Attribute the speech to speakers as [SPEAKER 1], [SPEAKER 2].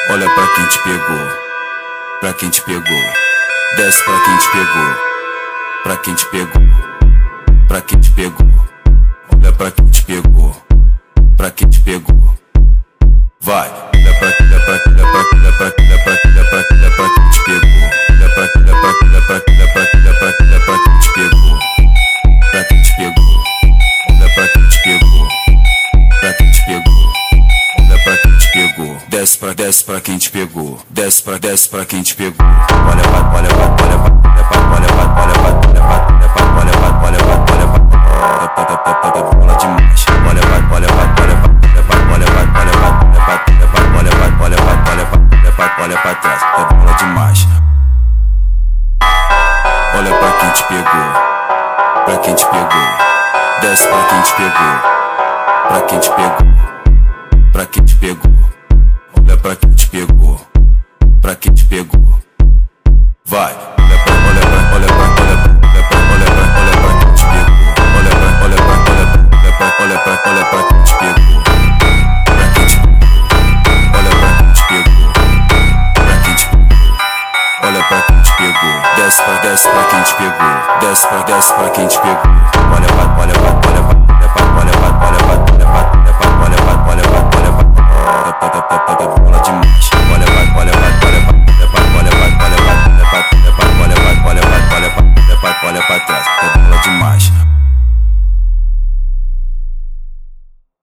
[SPEAKER 1] Olha pra quem te pegou, pra quem te pegou. Desce pra quem te pegou, pra quem te pegou, pra quem te pegou. Olha pra quem te pegou, pra quem te pegou. Vai, olha pra quem te pegou, olha pra quem te pegou, pra quem te pegou. Olha pra quem te pegou, pra quem te pegou. Olha pra quem te pegou. Desce pra quem te pegou. Desce pra quem te pegou. Olha demais. Olha pra trás, bola demais. Olha pra quem te pegou, pra quem te pegou. Desce pra quem te pegou, pra quem te pegou, pra quem te pegou. Olha pra quem te pegou, pra quem te pegou. Vai, olha pra quem te pegou, olha pra quem te pegou, pra quem te pegou. Olha pra quem te pegou, pra quem te pegou. Olha pra quem te pegou. Desce pra quem te pegou. Desce pra quem te pegou. Olha pra